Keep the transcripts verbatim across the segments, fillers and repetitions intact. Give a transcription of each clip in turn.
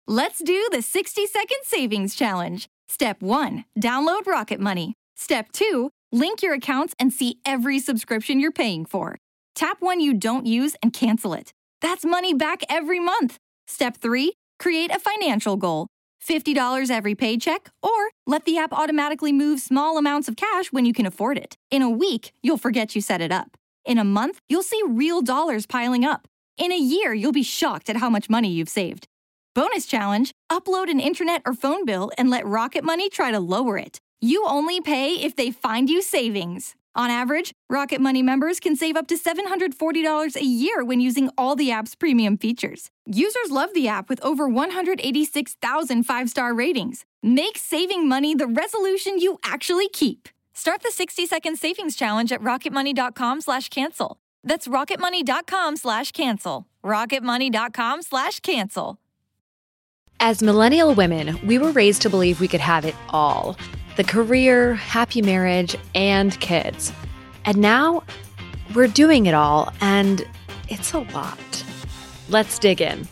Let's do the sixty second savings challenge. Step one, download Rocket Money. Step two, link your accounts and see every subscription you're paying for. Tap one you don't use and cancel it. That's money back every month. Step three, create a financial goal. fifty dollars every paycheck, or let the app automatically move small amounts of cash when you can afford it. In a week, you'll forget you set it up. In a month, you'll see real dollars piling up. In a year, you'll be shocked at how much money you've saved. Bonus challenge, upload an internet or phone bill and let Rocket Money try to lower it. You only pay if they find you savings. On average, Rocket Money members can save up to seven hundred forty dollars a year when using all the app's premium features. Users love the app with over one hundred eighty-six thousand five-star ratings. Make saving money the resolution you actually keep. Start the sixty second savings challenge at rocketmoney.com slash cancel. That's rocketmoney.com slash cancel. rocketmoney.com slash cancel. As millennial women, we were raised to believe we could have it all. The career, happy marriage, and kids. And now, we're doing it all, and it's a lot. Let's dig in.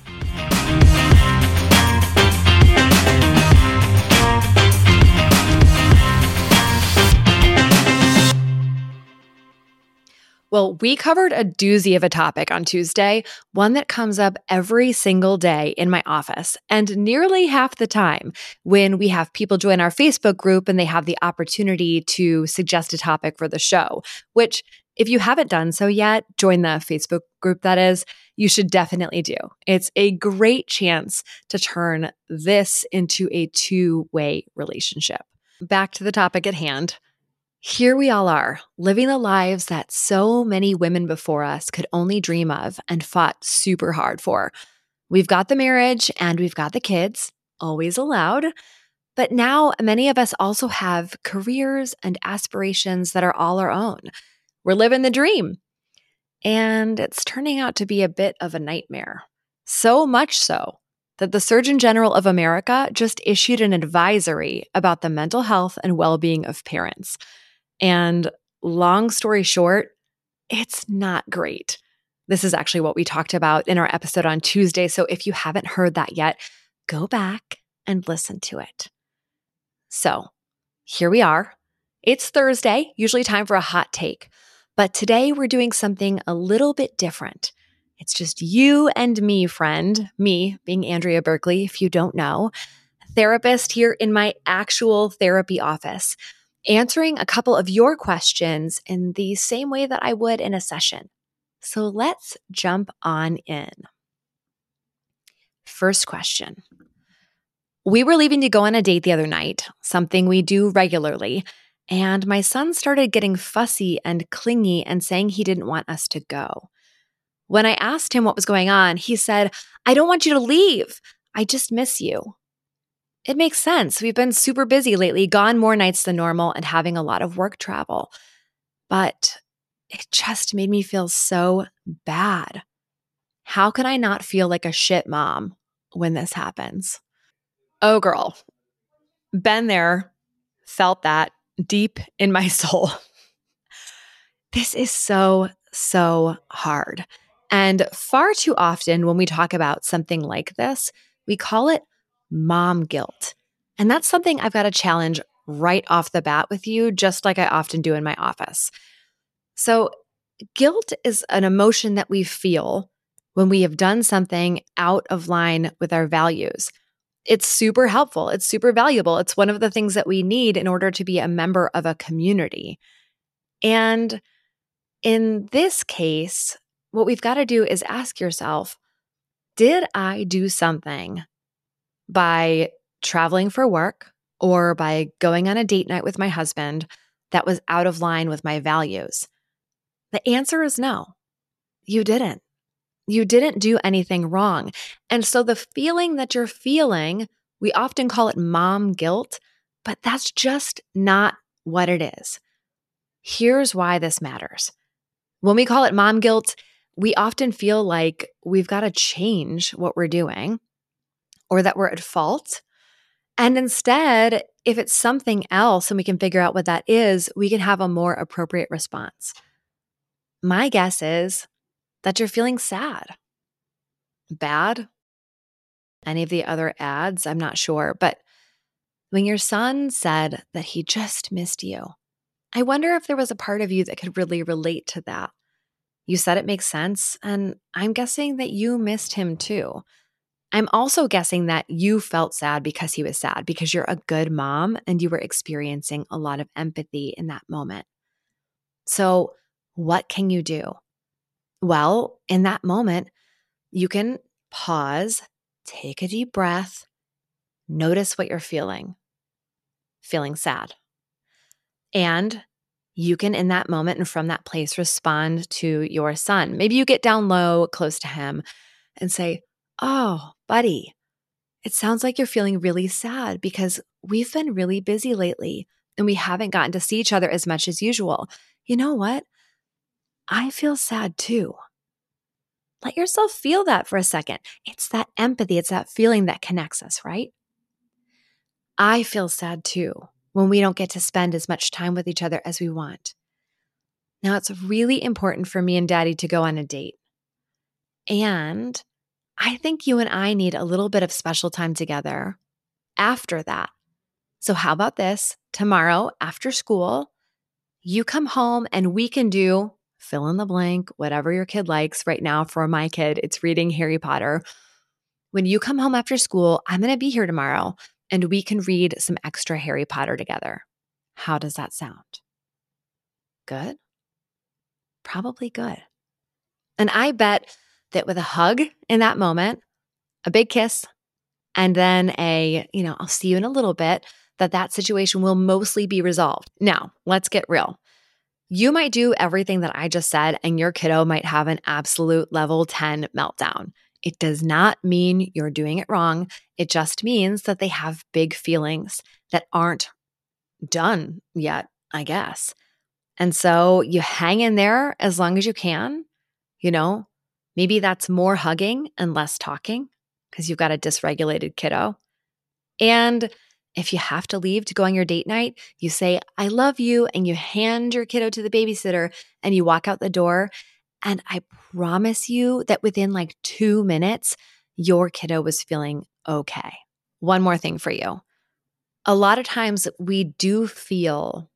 Well, we covered a doozy of a topic on Tuesday, one that comes up every single day in my office, and nearly half the time when we have people join our Facebook group and they have the opportunity to suggest a topic for the show, which if you haven't done so yet, join the Facebook group that is, you should definitely do. It's a great chance to turn this into a two-way relationship. Back to the topic at hand. Here we all are, living the lives that so many women before us could only dream of and fought super hard for. We've got the marriage and we've got the kids, always allowed. But now many of us also have careers and aspirations that are all our own. We're living the dream. And it's turning out to be a bit of a nightmare. So much so that the Surgeon General of America just issued an advisory about the mental health and well-being of parents. And long story short, it's not great. This is actually what we talked about in our episode on Tuesday. So if you haven't heard that yet, go back and listen to it. So here we are. It's Thursday, usually time for a hot take. But today we're doing something a little bit different. It's just you and me, friend. Me being Andrea Berkeley, if you don't know, therapist here in my actual therapy office, answering a couple of your questions in the same way that I would in a session. So let's jump on in. First question. We were leaving to go on a date the other night, something we do regularly, and my son started getting fussy and clingy and saying he didn't want us to go. When I asked him what was going on, he said, "I don't want you to leave. I just miss you." It makes sense. We've been super busy lately, gone more nights than normal, and having a lot of work travel. But it just made me feel so bad. How can I not feel like a shit mom when this happens? Oh, girl. Been there, felt that deep in my soul. This is so, so hard. And far too often when we talk about something like this, we call it mom guilt. And that's something I've got to challenge right off the bat with you, just like I often do in my office. So guilt is an emotion that we feel when we have done something out of line with our values. It's super helpful. It's super valuable. It's one of the things that we need in order to be a member of a community. And in this case, what we've got to do is ask yourself, did I do something by traveling for work or by going on a date night with my husband that was out of line with my values? The answer is no, you didn't. You didn't do anything wrong. And so the feeling that you're feeling, we often call it mom guilt, but that's just not what it is. Here's why this matters. When we call it mom guilt, we often feel like we've got to change what we're doing or that we're at fault. And instead, if it's something else and we can figure out what that is, we can have a more appropriate response. My guess is that you're feeling sad. Bad? any of the other ads, I'm not sure. But when your son said that he just missed you, I wonder if there was a part of you that could really relate to that. You said it makes sense, and I'm guessing that you missed him too. I'm also guessing that you felt sad because he was sad, because you're a good mom and you were experiencing a lot of empathy in that moment. So what can you do? Well, in that moment, you can pause, take a deep breath, notice what you're feeling, feeling sad. And you can, in that moment and from that place, respond to your son. Maybe you get down low, close to him, and say, "Oh, buddy, it sounds like you're feeling really sad because we've been really busy lately and we haven't gotten to see each other as much as usual. You know what? I feel sad too." Let yourself feel that for a second. It's that empathy, it's that feeling that connects us, right? I feel sad too when we don't get to spend as much time with each other as we want. Now, it's really important for me and Daddy to go on a date. And I think you and I need a little bit of special time together after that. So how about this? Tomorrow after school, you come home and we can do fill in the blank, whatever your kid likes. Right now for my kid, it's reading Harry Potter. When you come home after school, I'm going to be here tomorrow and we can read some extra Harry Potter together. How does that sound? Good? Probably good. And I bet that with a hug in that moment, a big kiss, and then a, you know, I'll see you in a little bit, that that situation will mostly be resolved. Now, let's get real. You might do everything that I just said, and your kiddo might have an absolute level ten meltdown. It does not mean you're doing it wrong. It just means that they have big feelings that aren't done yet, I guess. And so you hang in there as long as you can. You know, maybe that's more hugging and less talking because you've got a dysregulated kiddo. And if you have to leave to go on your date night, you say, "I love you," and you hand your kiddo to the babysitter and you walk out the door. And I promise you that within like two minutes, your kiddo was feeling okay. One more thing for you. A lot of times we do feel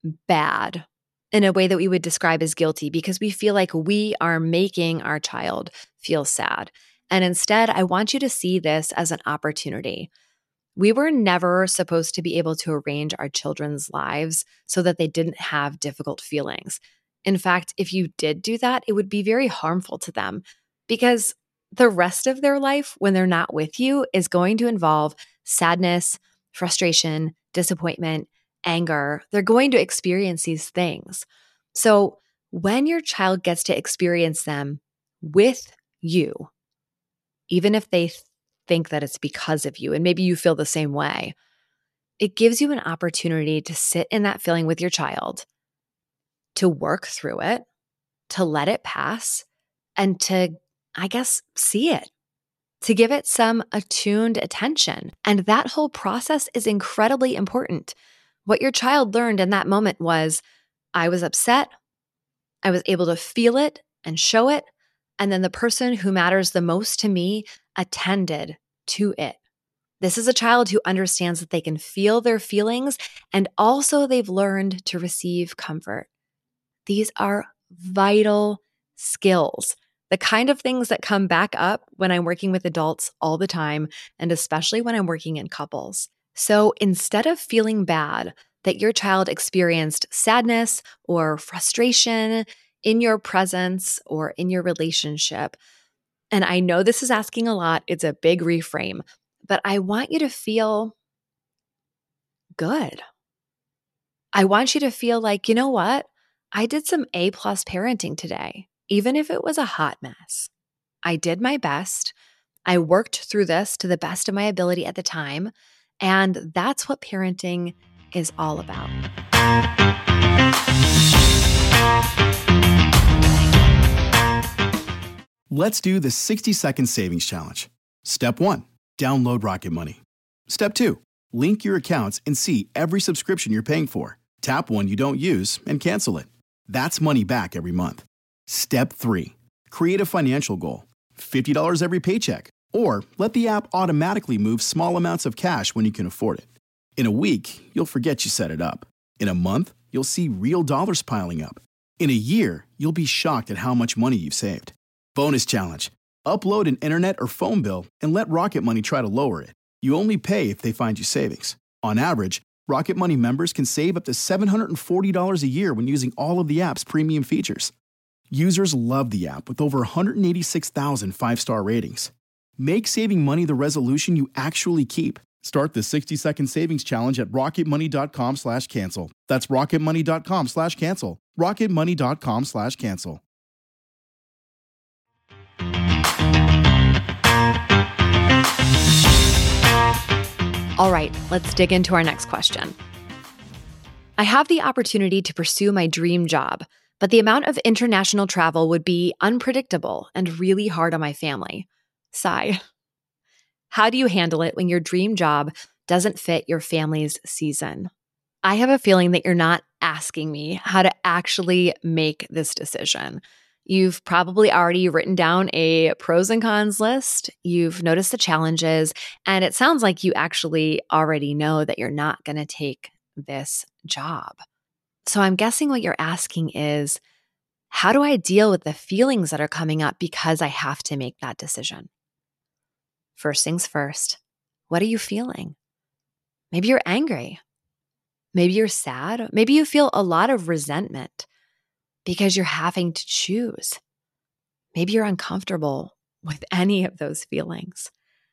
bad in a way that we would describe as guilty because we feel like we are making our child feel sad. And instead, I want you to see this as an opportunity. We were never supposed to be able to arrange our children's lives so that they didn't have difficult feelings. In fact, if you did do that, it would be very harmful to them because the rest of their life when they're not with you is going to involve sadness, frustration, disappointment, anger. They're going to experience these things. So when your child gets to experience them with you, even if they think that it's because of you, and maybe you feel the same way, it gives you an opportunity to sit in that feeling with your child, to work through it, to let it pass, and to, I guess, see it, to give it some attuned attention. And that whole process is incredibly important. What your child learned in that moment was, I was upset, I was able to feel it and show it, and then the person who matters the most to me attended to it. This is a child who understands that they can feel their feelings, and also they've learned to receive comfort. These are vital skills, the kind of things that come back up when I'm working with adults all the time, and especially when I'm working in couples. So instead of feeling bad that your child experienced sadness or frustration in your presence or in your relationship, and I know this is asking a lot, it's a big reframe, but I want you to feel good. I want you to feel like, you know what? I did some A-plus parenting today, even if it was a hot mess. I did my best. I worked through this to the best of my ability at the time, and that's what parenting is all about. Let's do the sixty second savings challenge. Step one, download Rocket Money. Step two, link your accounts and see every subscription you're paying for. Tap one you don't use and cancel it. That's money back every month. Step three, create a financial goal. fifty dollars every paycheck Or let the app automatically move small amounts of cash when you can afford it. In a week, you'll forget you set it up. In a month, you'll see real dollars piling up. In a year, you'll be shocked at how much money you've saved. Bonus challenge. Upload an internet or phone bill and let Rocket Money try to lower it. You only pay if they find you savings. On average, Rocket Money members can save up to seven hundred forty dollars a year when using all of the app's premium features. Users love the app with over one hundred eighty-six thousand five-star ratings. Make saving money the resolution you actually keep. Start the sixty-second savings challenge at rocketmoney.com slash cancel. That's rocketmoney.com slash cancel. rocketmoney.com slash cancel. All right, let's dig into our next question. I have the opportunity to pursue my dream job, but the amount of international travel would be unpredictable and really hard on my family. Sigh. How do you handle it when your dream job doesn't fit your family's season? I have a feeling that you're not asking me how to actually make this decision. You've probably already written down a pros and cons list. You've noticed the challenges, and it sounds like you actually already know that you're not going to take this job. So I'm guessing what you're asking is, how do I deal with the feelings that are coming up because I have to make that decision? First things first, what are you feeling? Maybe you're angry. Maybe you're sad. Maybe you feel a lot of resentment because you're having to choose. Maybe you're uncomfortable with any of those feelings.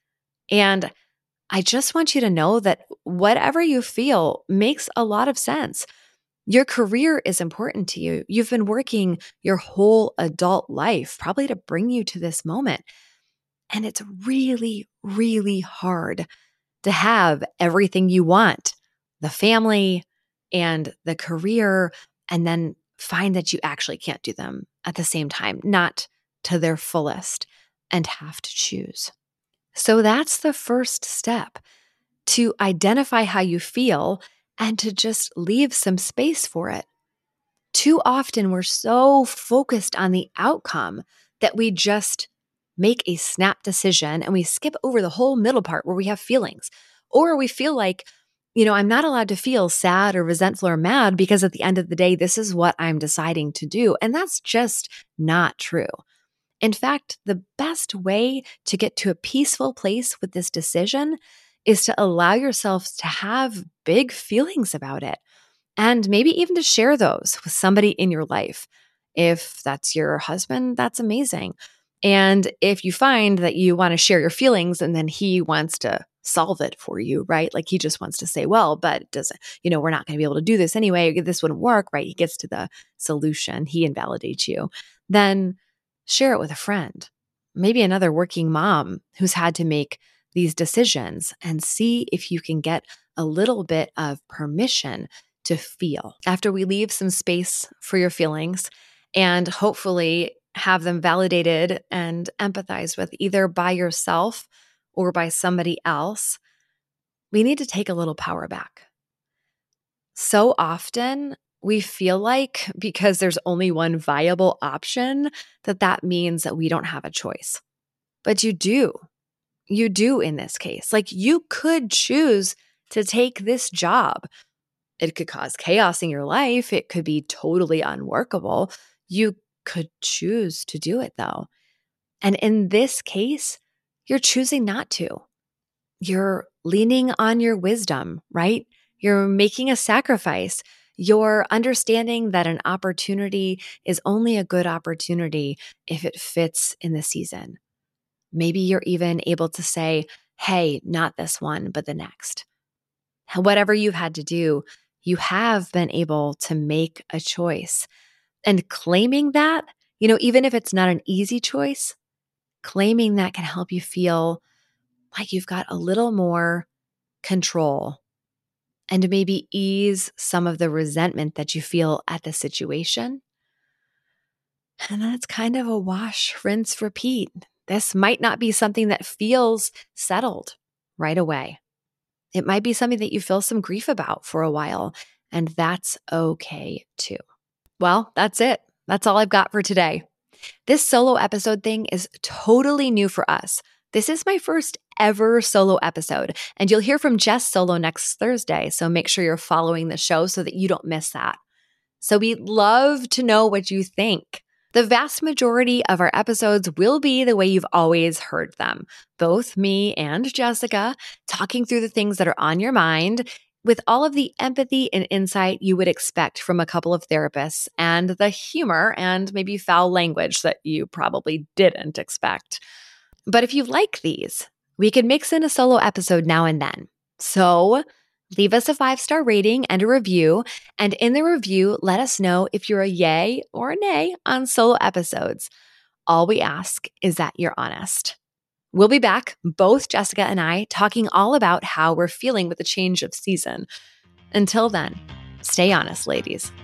And I just want you to know that whatever you feel makes a lot of sense. Your career is important to you. You've been working your whole adult life, probably to bring you to this moment. And it's really, really hard to have everything you want, the family and the career, and then find that you actually can't do them at the same time, not to their fullest, and have to choose. So that's the first step, to identify how you feel and to just leave some space for it. Too often we're so focused on the outcome that we just make a snap decision and we skip over the whole middle part where we have feelings. Or we feel like, you know, I'm not allowed to feel sad or resentful or mad because at the end of the day, this is what I'm deciding to do. And that's just not true. In fact, the best way to get to a peaceful place with this decision is to allow yourself to have big feelings about it, and maybe even to share those with somebody in your life. If that's your husband, that's amazing. And if you find that you want to share your feelings and then he wants to solve it for you, right? Like he just wants to say, well, but it doesn't, you know, we're not going to be able to do this anyway. This wouldn't work, right? He gets to the solution. He invalidates you. Then share it with a friend, maybe another working mom who's had to make these decisions, and see if you can get a little bit of permission to feel. After we leave some space for your feelings and hopefully have them validated and empathized with either by yourself or by somebody else, we need to take a little power back. So often we feel like because there's only one viable option, that that means that we don't have a choice. But you do. You do in this case. Like you could choose to take this job. It could cause chaos in your life. It could be totally unworkable. You could choose to do it though. And in this case, you're choosing not to. You're leaning on your wisdom, right? You're making a sacrifice. You're understanding that an opportunity is only a good opportunity if it fits in the season. Maybe you're even able to say, hey, not this one, but the next. Whatever you've had to do, you have been able to make a choice. And claiming that, you know, even if it's not an easy choice, claiming that can help you feel like you've got a little more control and maybe ease some of the resentment that you feel at the situation. And then it's kind of a wash, rinse, repeat. This might not be something that feels settled right away. It might be something that you feel some grief about for a while, and that's okay too. Well, that's it. That's all I've got for today. This solo episode thing is totally new for us. This is my first ever solo episode, and you'll hear from Jess solo next Thursday, so make sure you're following the show so that you don't miss that. So we'd love to know what you think. The vast majority of our episodes will be the way you've always heard them, both me and Jessica talking through the things that are on your mind with all of the empathy and insight you would expect from a couple of therapists and the humor and maybe foul language that you probably didn't expect. But if you like these, we could mix in a solo episode now and then. So leave us a five-star rating and a review, and in the review, let us know if you're a yay or a nay on solo episodes. All we ask is that you're honest. We'll be back, both Jessica and I, talking all about how we're feeling with the change of season. Until then, stay honest, ladies.